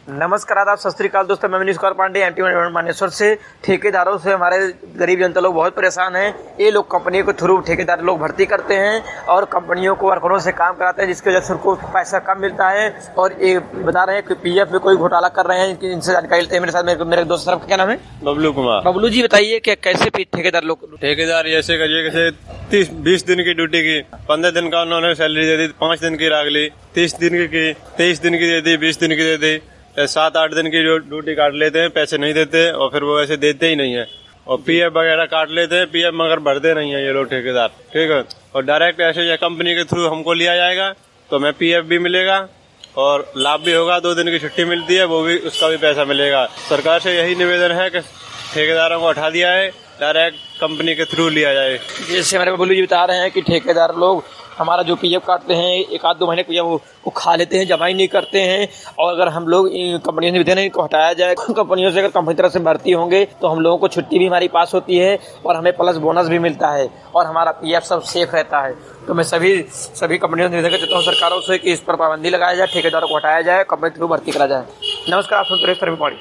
नमस्कार, आदाब, सत श्री अकाल दोस्तों। मैं मनीष कुमार पांडे, एमपी मानेसर से। ठेकेदारों से हमारे गरीब जनता लोग बहुत परेशान हैं। ये लोग कंपनियों के थ्रू ठेकेदार लोग भर्ती करते हैं और कंपनियों को वर्करों से काम कराते हैं, जिसकी वजह से उनको पैसा कम मिलता है। और ये बता रहे हैं कि पीएफ में कोई घोटाला कर रहे हैं। इनसे जानकारी लेते हैं। मेरे साथ मेरे दोस्त साहब, क्या नाम है? बबलू कुमार। बबलू जी, बताइए कि कैसे ठेकेदार ऐसे करिए, जैसे 20 दिन की ड्यूटी की, 15 दिन का उन्होंने सैलरी दे दी, 5 दिन की राग ली, 30 दिन की 23 दिन की दे दी, 20 दिन की दे दी, 7-8 दिन की ड्यूटी काट लेते हैं, पैसे नहीं देते और फिर वो ऐसे देते ही नहीं है। और पीएफ वगैरह काट लेते हैं, पीएफ मगर भरते नहीं है ये लोग ठेकेदार, ठीक है। और डायरेक्ट ऐसे या कंपनी के थ्रू हमको लिया जाएगा तो हमें पीएफ भी मिलेगा और लाभ भी होगा। 2 दिन की छुट्टी मिलती है, वो भी, उसका भी पैसा मिलेगा। सरकार से यही निवेदन है कि ठेकेदारों को हटा दिया है, डायरेक्ट कंपनी के थ्रू लिया जाए। जैसे हमारे बबलू जी बता रहे हैं कि ठेकेदार लोग हमारा जो पीएफ काटते हैं, 1-2 महीने पीएफ वो खा लेते हैं, जमा ही नहीं करते हैं। और अगर हम लोग कंपनियों से विधेयक इनको हटाया जाए, कंपनियों से अगर कंपनी तरफ से भर्ती होंगे तो हम लोगों को छुट्टी भी हमारी पास होती है और हमें प्लस बोनस भी मिलता है और हमारा पीएफ सब सेफ रहता है। तो मैं सभी कंपनियों से निवेदन करता हूँ सरकारों से कि इस पर पाबंदी लगाया जाए, ठेकेदारों को हटाया जाए, कंपनी थ्रू भर्ती करा जाए। नमस्कार, आप सुन रहे हैं